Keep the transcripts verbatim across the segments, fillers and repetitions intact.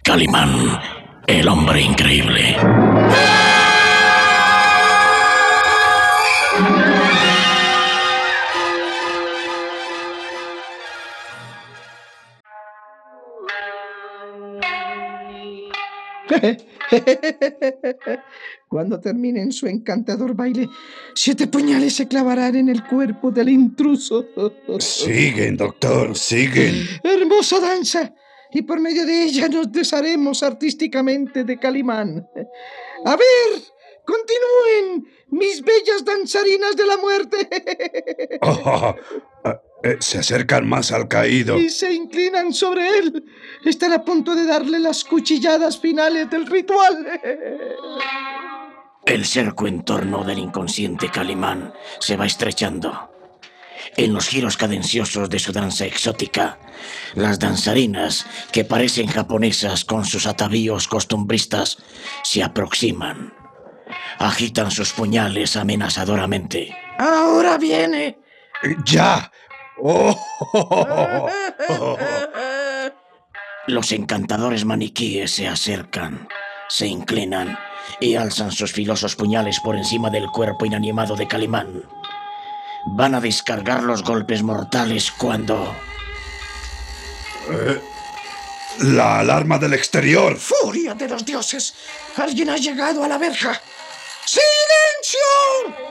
Calimán, el hombre increíble. Cuando terminen su encantador baile, siete puñales se clavarán en el cuerpo del intruso. Siguen, doctor, siguen. Hermosa danza, y por medio de ella nos desharemos artísticamente de Calimán. A ver, continúen, mis bellas danzarinas de la muerte. Oh, eh, se acercan más al caído. Y se inclinan sobre él. Están a punto de darle las cuchilladas finales del ritual. El cerco en torno del inconsciente Calimán se va estrechando. En los giros cadenciosos de su danza exótica, las danzarinas, que parecen japonesas con sus atavíos costumbristas, se aproximan. Agitan sus puñales amenazadoramente. ¡Ahora viene! ¡Ya! Oh, oh, oh, oh. Los encantadores maniquíes se acercan, se inclinan y alzan sus filosos puñales por encima del cuerpo inanimado de Calimán. Van a descargar los golpes mortales cuando... Eh, ¡La alarma del exterior! ¡Furia de los dioses! ¡Alguien ha llegado a la verja! ¡Silencio!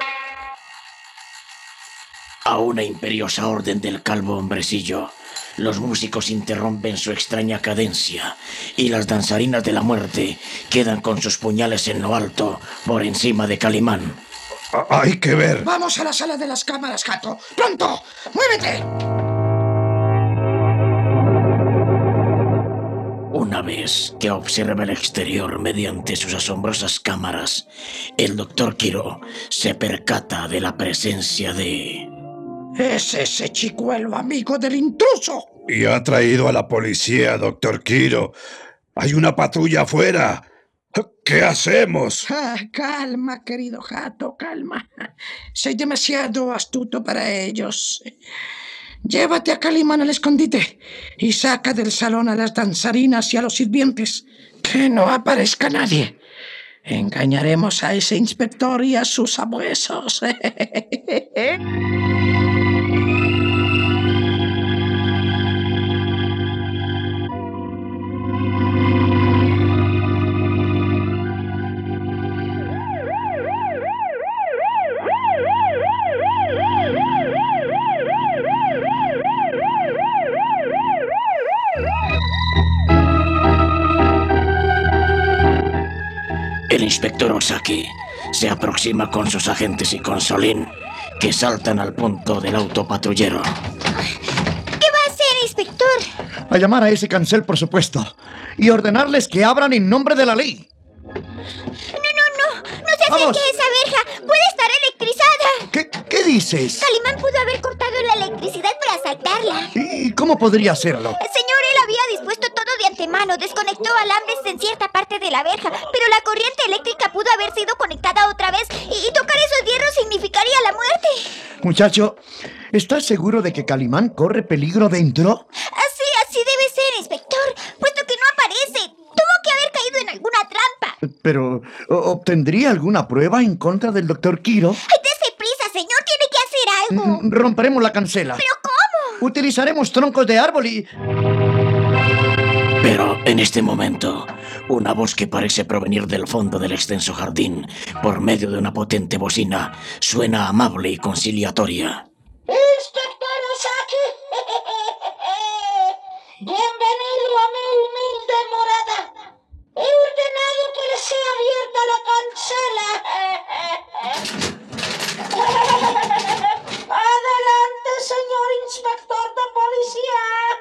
A una imperiosa orden del calvo hombrecillo, los músicos interrumpen su extraña cadencia y las danzarinas de la muerte quedan con sus puñales en lo alto, por encima de Calimán. ¡Hay que ver! ¡Vamos a la sala de las cámaras, gato! ¡Pronto! ¡Muévete! Una vez que observa el exterior mediante sus asombrosas cámaras, el doctor Quiro se percata de la presencia de... ¡Es ese chicuelo amigo del intruso! Y ha traído a la policía, doctor Quiro. ¡Hay una patrulla afuera! ¿Qué hacemos? Ah, calma, querido gato, calma. Soy demasiado astuto para ellos. Llévate a Calimán al escondite y saca del salón a las danzarinas y a los sirvientes. Que no aparezca nadie. Engañaremos a ese inspector y a sus sabuesos. El inspector Osaki se aproxima con sus agentes y con Solín, que saltan al punto del autopatrullero. ¿Qué va a hacer, inspector? A llamar a ese cancel, por supuesto, y ordenarles que abran en nombre de la ley. No, no, no. No se ¡Vamos! acerque a esa verja. Puede estar electrizada. ¿Qué, qué dices? Calimán pudo haber cortado la electricidad para saltarla. ¿Y cómo podría hacerlo? Señor, él había dispuesto todo de antemano. Desconectó alambres en cierta parte de la verja, pero la corriente eléctrica pudo haber sido conectada otra vez y, y tocar esos hierros significaría la muerte. Muchacho, ¿estás seguro de que Calimán corre peligro dentro? Así, así debe ser, inspector, puesto que no aparece. Tuvo que haber caído en alguna trampa. Pero, ¿o- ¿obtendría alguna prueba en contra del doctor Quiro? ¡Ay, dése prisa, señor! ¡Tiene que hacer algo! Mm, Romperemos la cancela. ¿Pero cómo? Utilizaremos troncos de árbol y... Pero en este momento, una voz que parece provenir del fondo del extenso jardín, por medio de una potente bocina, suena amable y conciliatoria. ¡Inspector Osaki! ¡Bienvenido a mi humilde morada! He ordenado que le sea abierta la cancela. ¡Adelante, señor inspector de policía!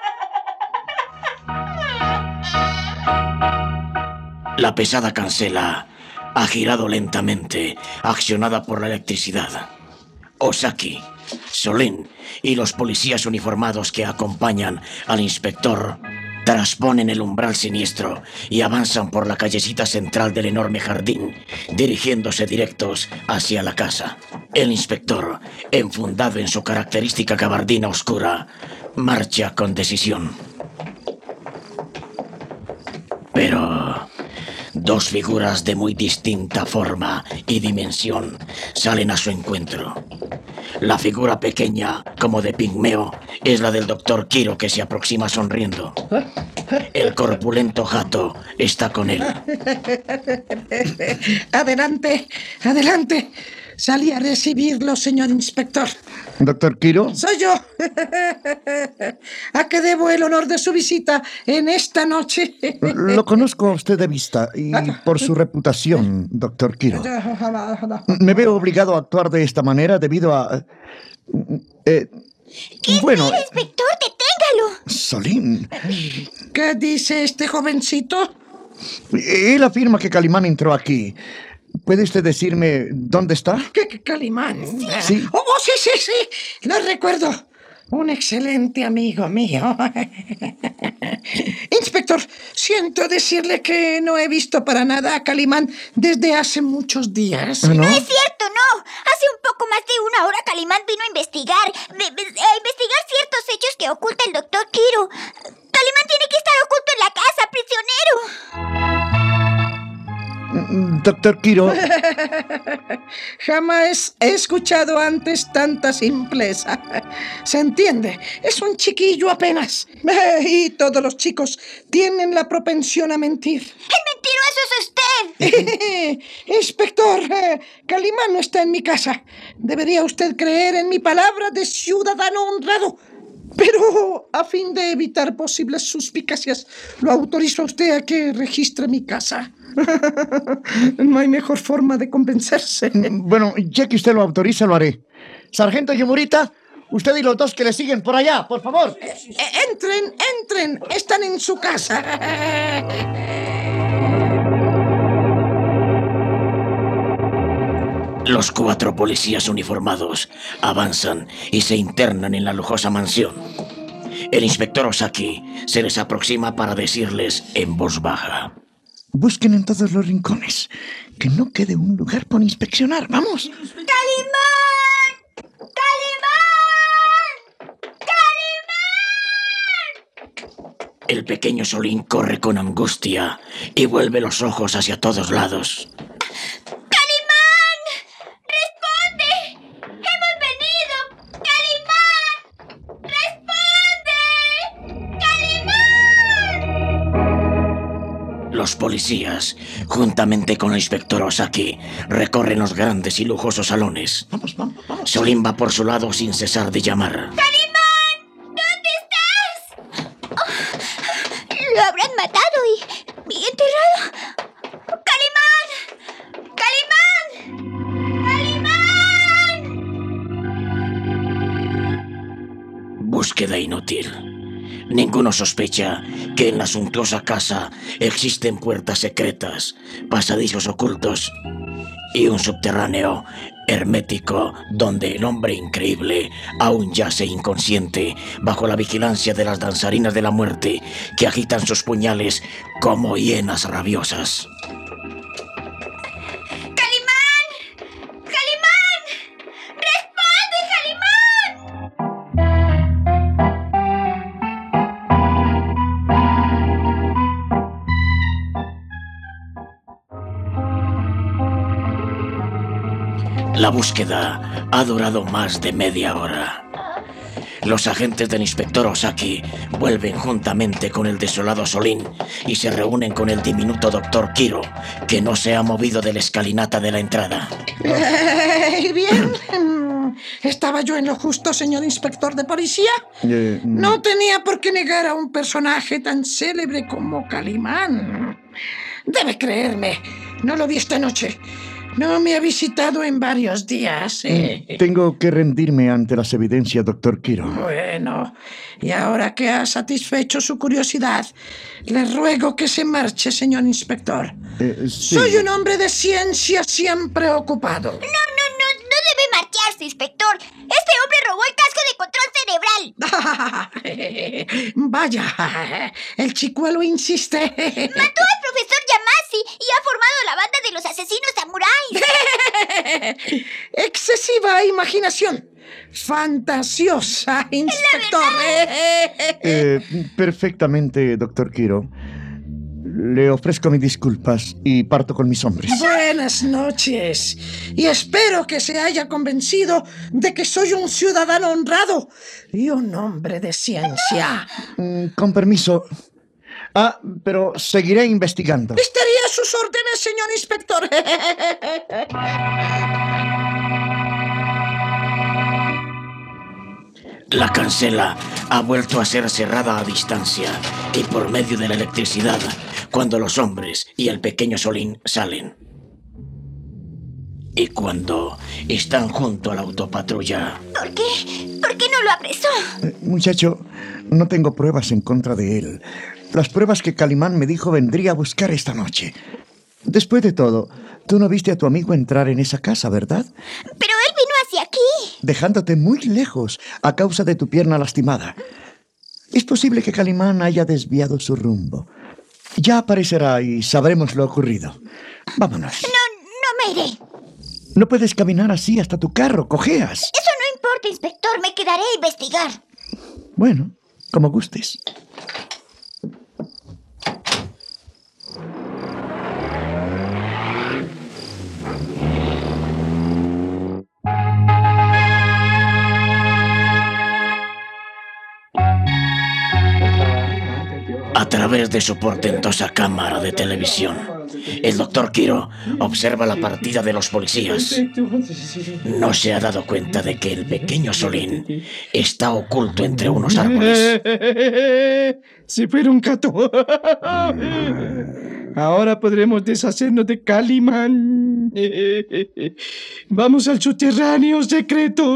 La pesada cancela ha girado lentamente, accionada por la electricidad. Osaki, Solín y los policías uniformados que acompañan al inspector trasponen el umbral siniestro y avanzan por la callecita central del enorme jardín, dirigiéndose directos hacia la casa. El inspector, enfundado en su característica gabardina oscura, marcha con decisión. Pero dos figuras de muy distinta forma y dimensión salen a su encuentro. La figura pequeña, como de pigmeo, es la del doctor Quiro, que se aproxima sonriendo. El corpulento Hato está con él. Adelante, adelante. Salí a recibirlo, señor inspector. Doctor Quiro. Soy yo. ¿A qué debo el honor de su visita en esta noche? Lo conozco a usted de vista y por su reputación, doctor Quiro. Me veo obligado a actuar de esta manera debido a... Eh, ¿Qué bueno, espera, inspector? ¡Deténgalo! Solín. ¿Qué dice este jovencito? Él afirma que Calimán entró aquí. ¿Puede usted decirme dónde está? ¿Qué, qué Calimán? Sí. Oh, oh, sí, sí, sí. Lo recuerdo. Un excelente amigo mío. Inspector, siento decirle que no he visto para nada a Calimán desde hace muchos días. ¿No? No es cierto, no. Hace un poco más de una hora Calimán vino a investigar, de- de- a investigar ciertos hechos que oculta el doctor Quiro. Calimán tiene que estar oculto en la casa, prisionero. Doctor Quiro. Jamás he escuchado antes tanta simpleza. ¿Se entiende? Es un chiquillo apenas. Y todos los chicos tienen la propensión a mentir. ¡El mentiroso es usted! Inspector, eh, Calimán no está en mi casa. Debería usted creer en mi palabra de ciudadano honrado. Pero a fin de evitar posibles suspicacias, lo autorizo a usted a que registre mi casa. No hay mejor forma de convencerse. Bueno, ya que usted lo autoriza, lo haré. Sargento Yumurita, usted y los dos que le siguen por allá, por favor. Eh, Entren, entren. Están en su casa. Los cuatro policías uniformados avanzan y se internan en la lujosa mansión. El inspector Osaki se les aproxima para decirles en voz baja: Busquen en todos los rincones. Que no quede un lugar por inspeccionar. ¡Vamos! ¡Calimán! ¡Calimán! ¡Calimán! El pequeño Solín corre con angustia y vuelve los ojos hacia todos lados. ¡Calimán! ¡Responde! ¡Hemos venido! ¡Calimán! ¡Responde! ¡Calimán! Los policías, juntamente con el inspector Osaki, recorren los grandes y lujosos salones. Vamos, vamos, vamos. Solín va por su lado sin cesar de llamar. ¡Calimán! ¿Dónde estás? Oh, lo habrán matado y, y enterrado. ¡Calimán! ¡Calimán! ¡Calimán! Búsqueda inútil. Ninguno sospecha que en la suntuosa casa existen puertas secretas, pasadizos ocultos y un subterráneo hermético donde el hombre increíble aún yace inconsciente bajo la vigilancia de las danzarinas de la muerte que agitan sus puñales como hienas rabiosas. ¡Calimán! ¡Calimán! ¡Responde, Calimán! La búsqueda ha durado más de media hora. Los agentes del inspector Osaki vuelven juntamente con el desolado Solín y se reúnen con el diminuto doctor Quiro, que no se ha movido de la escalinata de la entrada. Eh, bien. ¿Estaba yo en lo justo, señor inspector de policía? Eh, No tenía por qué negar a un personaje tan célebre como Calimán. Debe creerme, no lo vi esta noche. No me ha visitado en varios días. eh. Tengo que rendirme ante las evidencias, doctor Quiro. Bueno, y ahora que ha satisfecho su curiosidad, le ruego que se marche, señor inspector. Eh, sí. Soy un hombre de ciencia siempre ocupado. No, no, no, no debe marcharse, inspector. Este hombre robó el casco de control cerebral. Vaya, el chicuelo insiste. Mató al profesor Yamasi y ha formado la banda de los asesinos samuráis. Excesiva imaginación. Fantasiosa, inspector. Eh, perfectamente, doctor Quiro. Le ofrezco mis disculpas y parto con mis hombres. Buenas noches. Y espero que se haya convencido de que soy un ciudadano honrado y un hombre de ciencia. Mm, con permiso. Ah, pero seguiré investigando. Estaría a sus órdenes, señor inspector. La cancela ha vuelto a ser cerrada a distancia y por medio de la electricidad cuando los hombres y el pequeño Solín salen. Y cuando están junto a la autopatrulla... ¿Por qué? ¿Por qué no lo apresó? Eh, muchacho, no tengo pruebas en contra de él. Las pruebas que Calimán me dijo vendría a buscar esta noche. Después de todo, tú no viste a tu amigo entrar en esa casa, ¿verdad? Pero él vino hacia aquí. Dejándote muy lejos a causa de tu pierna lastimada. Es posible que Calimán haya desviado su rumbo. Ya aparecerá y sabremos lo ocurrido. Vámonos. No, no me iré. No puedes caminar así hasta tu carro, cojeas. Eso no importa, inspector. Me quedaré a investigar. Bueno, como gustes. A través de su portentosa cámara de televisión, el doctor Quiro observa la partida de los policías. No se ha dado cuenta de que el pequeño Solín está oculto entre unos árboles. Se fueron, Cato. Ahora podremos deshacernos de Calimán. Vamos al subterráneo secreto.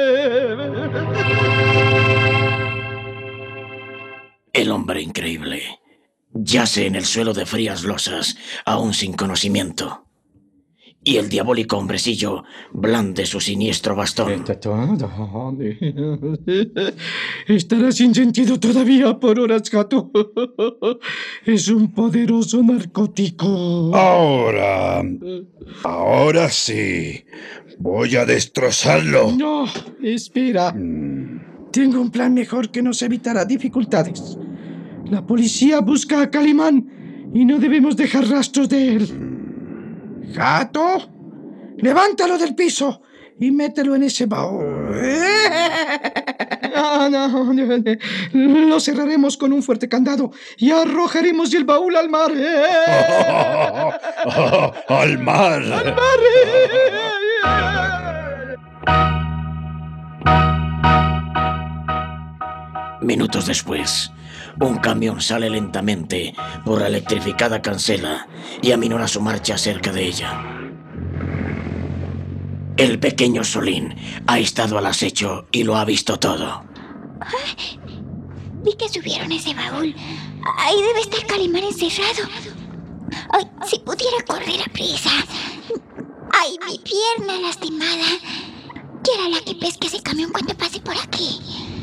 El hombre increíble yace en el suelo de frías losas, aún sin conocimiento. Y el diabólico hombrecillo blande su siniestro bastón. Estará sin sentido todavía por horas, Gato. Es un poderoso narcótico. Ahora, ahora sí, voy a destrozarlo. No, espera. Tengo un plan mejor que nos evitará dificultades. La policía busca a Calimán y no debemos dejar rastros de él. Gato, levántalo del piso y mételo en ese baúl. No, no, no, no. Lo cerraremos con un fuerte candado y arrojaremos el baúl al mar. ¡Al mar! ¡Al mar! Minutos después, un camión sale lentamente por la electrificada cancela y aminora su marcha cerca de ella. El pequeño Solín ha estado al acecho y lo ha visto todo. Vi que subieron ese baúl. Ahí debe estar Calimán encerrado. Ay, si pudiera correr a prisa. Ay, mi pierna lastimada. Quiera la que pesque ese camión cuando pase por aquí.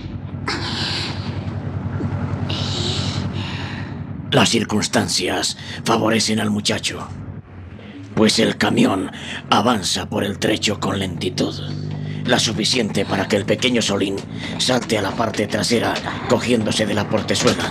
Las circunstancias favorecen al muchacho, pues el camión avanza por el trecho con lentitud, la suficiente para que el pequeño Solín salte a la parte trasera cogiéndose de la portezuela.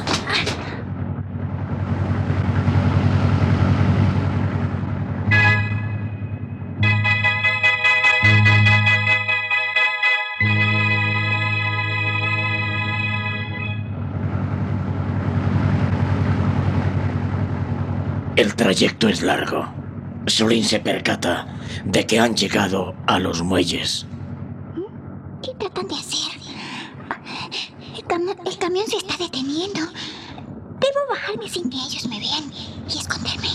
El trayecto es largo. Solín se percata de que han llegado a los muelles. ¿Qué tratan de hacer? El, cam- el camión se está deteniendo. Debo bajarme sin que ellos me vean y esconderme.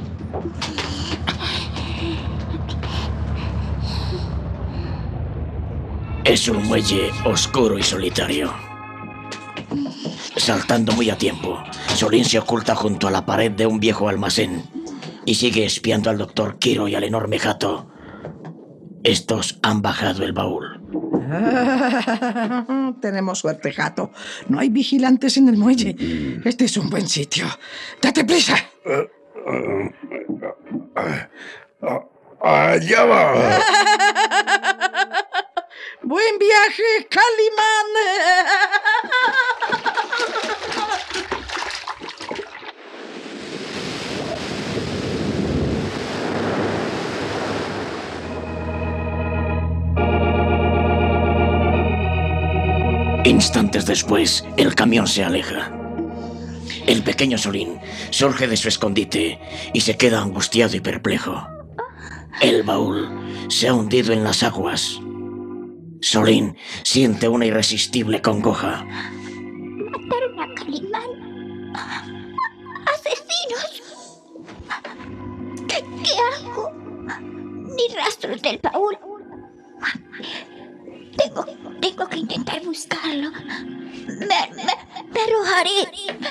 Es un muelle oscuro y solitario. Saltando muy a tiempo, Solín se oculta junto a la pared de un viejo almacén y sigue espiando al doctor Quiro y al enorme Jato. Estos han bajado el baúl. Ah, tenemos suerte, Gato. No hay vigilantes en el muelle. Este es un buen sitio. ¡Date prisa! ¡Allá va! ¡Buen viaje, Calimán! Instantes después, el camión se aleja. El pequeño Solín surge de su escondite y se queda angustiado y perplejo. El baúl se ha hundido en las aguas. Solín siente una irresistible congoja. Mataron a Calimán. ¡Asesinos! ¿Qué, qué hago? Ni rastros del baúl. Tengo, tengo que intentar buscarlo. Me, me, me arrojaré.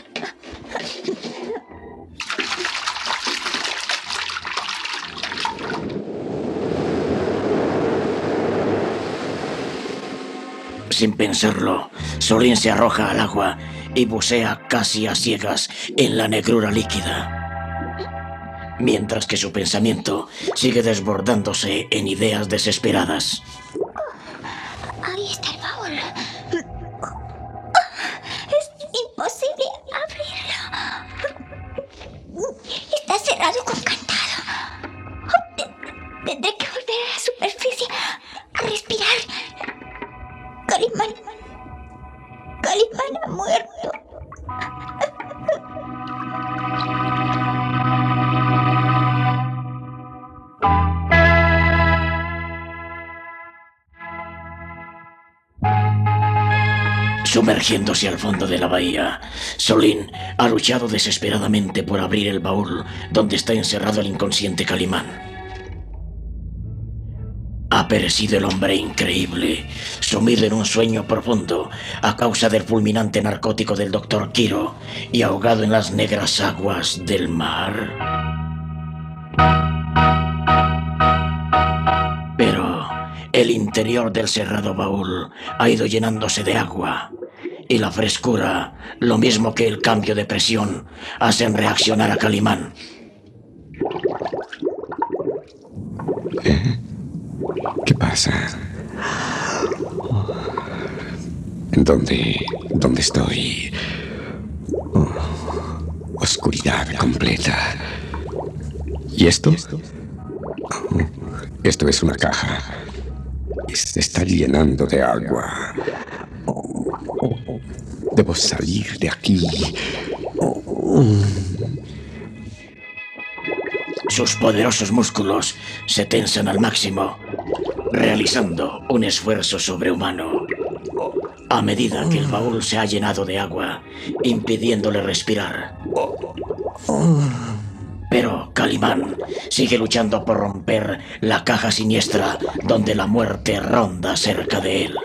Sin pensarlo, Solín se arroja al agua y bucea casi a ciegas en la negrura líquida, mientras que su pensamiento sigue desbordándose en ideas desesperadas. Ahí está el baúl. Es imposible abrirlo. Está cerrado con candado. Tendré que volver a la superficie a respirar. Calimán. Calimán ha muerto. Sumergiéndose al fondo de la bahía, Solín ha luchado desesperadamente por abrir el baúl donde está encerrado el inconsciente Calimán. Ha perecido el hombre increíble, sumido en un sueño profundo a causa del fulminante narcótico del doctor Quiro y ahogado en las negras aguas del mar. Pero el interior del cerrado baúl ha ido llenándose de agua y la frescura, lo mismo que el cambio de presión, hacen reaccionar a Calimán. ¿Eh? ¿Qué pasa? ¿Dónde, dónde estoy? Oh, oscuridad completa. ¿Y esto? Oh, esto es una caja. Se está llenando de agua. Oh, oh, oh. Debo salir de aquí. Oh, oh. Sus poderosos músculos se tensan al máximo, realizando un esfuerzo sobrehumano a medida que el baúl se ha llenado de agua, impidiéndole respirar. Pero Calimán sigue luchando por romper la caja siniestra donde la muerte ronda cerca de él.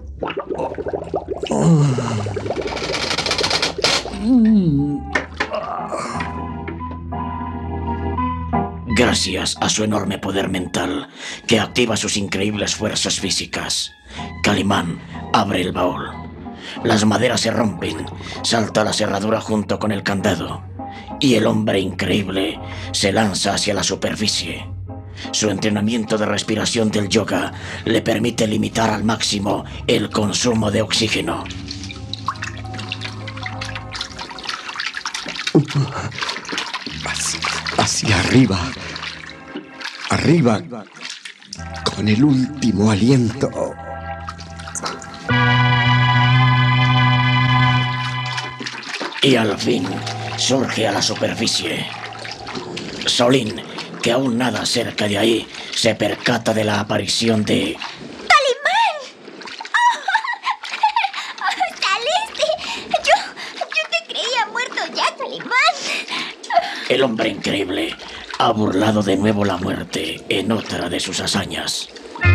Gracias a su enorme poder mental, que activa sus increíbles fuerzas físicas, Calimán abre el baúl. Las maderas se rompen, salta la cerradura junto con el candado, y el hombre increíble se lanza hacia la superficie. Su entrenamiento de respiración del yoga le permite limitar al máximo el consumo de oxígeno. Hacia, hacia arriba. Arriba. Con el último aliento. Y al fin surge a la superficie. Solín, que aún nada cerca de ahí, se percata de la aparición de... ¡Calimán! ¡Oh! ¡Saliste! Yo, yo te creía muerto ya, Calimán. El hombre increíble ha burlado de nuevo la muerte en otra de sus hazañas.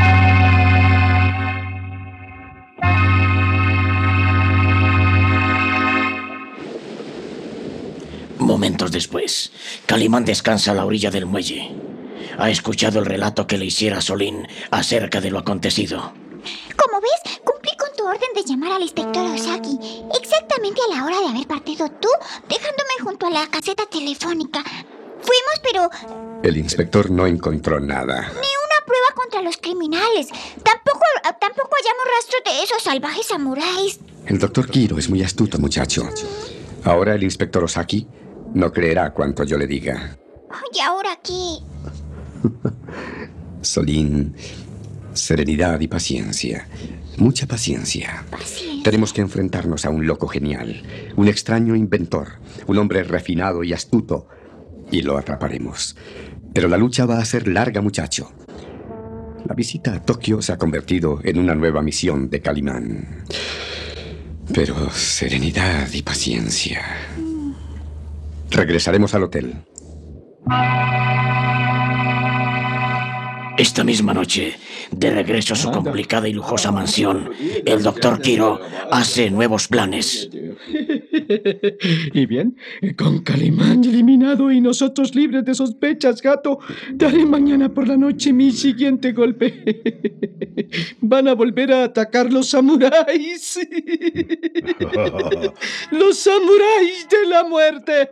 Momentos después, Calimán descansa a la orilla del muelle. Ha escuchado el relato que le hiciera Solín acerca de lo acontecido. Como ves, cumplí con tu orden de llamar al inspector Osaki exactamente a la hora de haber partido tú, dejándome junto a la caseta telefónica. Fuimos, pero... El inspector no encontró nada. Ni una prueba contra los criminales. Tampoco, tampoco hallamos rastro de esos salvajes samuráis. El doctor Quiro es muy astuto, muchacho. Ahora el inspector Osaki no creerá cuanto yo le diga. ¿Y ahora qué? Solín, serenidad y paciencia. Mucha paciencia. Paciencia. Tenemos que enfrentarnos a un loco genial, un extraño inventor, un hombre refinado y astuto, y lo atraparemos. Pero la lucha va a ser larga, muchacho. La visita a Tokio se ha convertido en una nueva misión de Calimán. Pero serenidad y paciencia. Regresaremos al hotel. Esta misma noche, de regreso a su complicada y lujosa mansión, el doctor Quiro hace nuevos planes. Y bien, con Calimán eliminado y nosotros libres de sospechas, gato, daré mañana por la noche mi siguiente golpe. Van a volver a atacar los samuráis. Los samuráis de la muerte.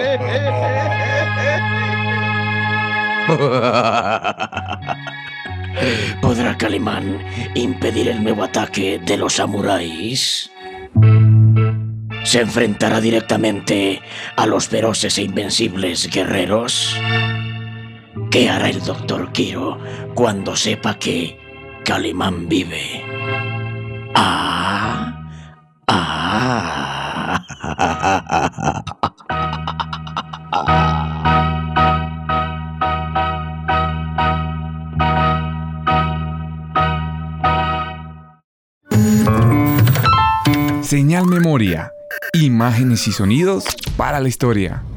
¿Podrá Calimán impedir el nuevo ataque de los samuráis? ¿Se enfrentará directamente a los feroces e invencibles guerreros? ¿Qué hará el doctor Quiro cuando sepa que Calimán vive? ¡Ah! ¡Ah! Señal Memoria. Imágenes y sonidos para la historia.